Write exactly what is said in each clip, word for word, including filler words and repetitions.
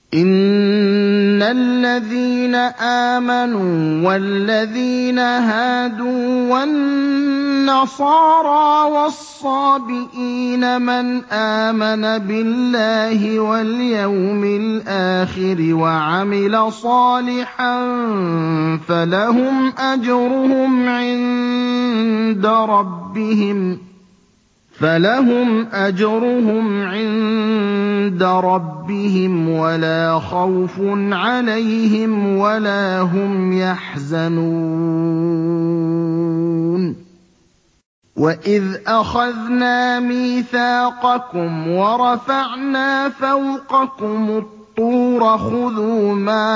إِنَّ الَّذِينَ آمَنُوا وَالَّذِينَ هَادُوا وَالنَّصَارَىٰ وَالصَّابِئِينَ مَنْ آمَنَ بِاللَّهِ وَالْيَوْمِ الْآخِرِ وَعَمِلَ صَالِحًا فَلَهُمْ أَجْرُهُمْ عِندَ رَبِّهِمْ فَلَهُمْ أَجْرُهُمْ عِندَ رَبِّهِمْ وَلَا خَوْفٌ عَلَيْهِمْ وَلَا هُمْ يَحْزَنُونَ وَإِذْ أَخَذْنَا مِيثَاقَكُمْ وَرَفَعْنَا فَوْقَكُمُ الطُّورَ خُذُوا مَا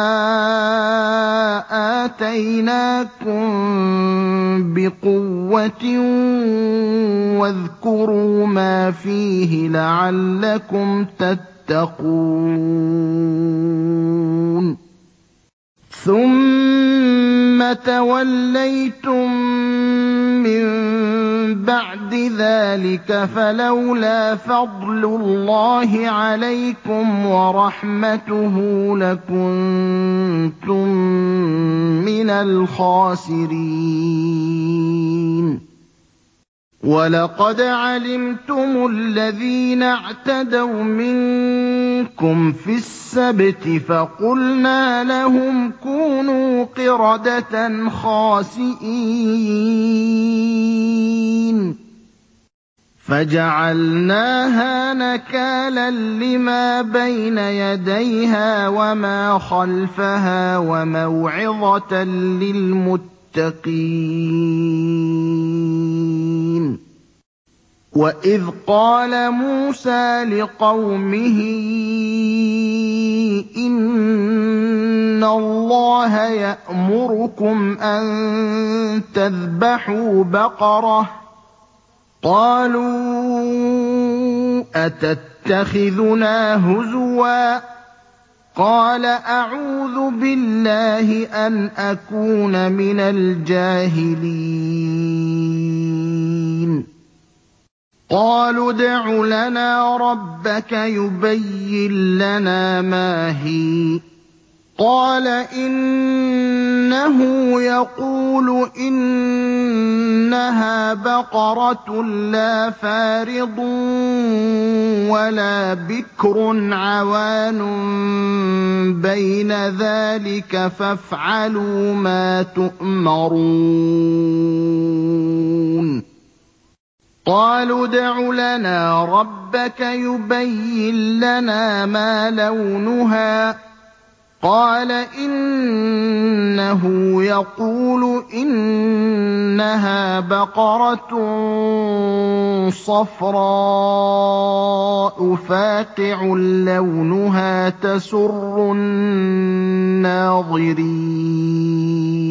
آتَيْنَاكُم بِقُوَّةٍ وَاذْكُرُوا مَا فِيهِ لَعَلَّكُمْ تَتَّقُونَ ثُمَّ تَوَلَّيْتُم مِّن بَعْدِ ذَٰلِكَ فَلَوْلَا فَضْلُ اللَّهِ عَلَيْكُمْ وَرَحْمَتُهُ لَكُنتُم مِّنَ الْخَاسِرِينَ وَلَقَدْ عَلِمْتُمُ الَّذِينَ اعْتَدَوْا مِنكُمْ فِي السَّبْتِ فَقُلْنَا لَهُمْ كُونُوا قِرَدَةً خَاسِئِينَ فَجَعَلْنَاهَا نَكَالًا لِّمَا بَيْنَ يَدَيْهَا وَمَا خَلْفَهَا وَمَوْعِظَةً لِّلْمُتَّقِينَ وَإِذْ قَالَ مُوسَىٰ لِقَوْمِهِ إِنَّ اللَّهَ يَأْمُرُكُمْ أَن تَذْبَحُوا بَقَرَةً ۖ قَالُوا أَتَتَّخِذُنَا هُزُوًا ۖ قَالَ أَعُوذُ بِاللَّهِ أَنْ أَكُونَ مِنَ الْجَاهِلِينَ قَالُوا ادْعُ لَنَا رَبَّكَ يُبَيِّن لَّنَا مَا هِيَ قَالَ إِنَّهُ يَقُولُ إِنَّهَا بَقَرَةٌ لَّا فَارِضٌ وَلَا بِكْرٌ عَوَانٌ بَيْنَ ذَٰلِكَ فَافْعَلُوا مَا تُؤْمَرُونَ قَالُوا ادْعُ لَنَا رَبَّكَ يُبَيِّن لَّنَا مَا لَوْنُهَا قَالَ إِنَّهُ يَقُولُ إِنَّهَا بَقَرَةٌ صَفْرَاءُ فَاقِعٌ لَّوْنُهَا تَسُرُّ النَّاظِرِينَ